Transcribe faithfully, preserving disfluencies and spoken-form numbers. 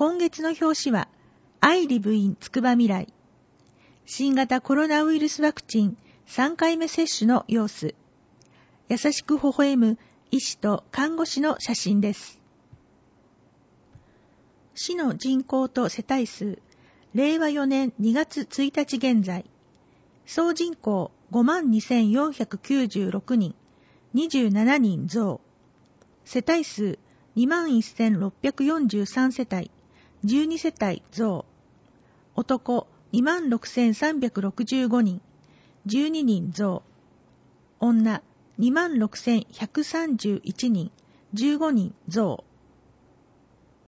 今月の表紙は I live in つくばみらい。新型コロナウイルスワクチンさんかいめ接種の様子。優しく微笑む医師と看護師の写真です。市の人口と世帯数、れいわよねんにがつついたち現在、総人口 ごまんにせんよんひゃくきゅうじゅうろくにん、にじゅうななにん増。世帯数 にまんせんろっぴゃくよんじゅうさん 世帯、じゅうにせたい増。男 にまんろくせんさんびゃくろくじゅうごにん、じゅうににん増。女 にまんろくせんひゃくさんじゅういちにん、じゅうごにん増。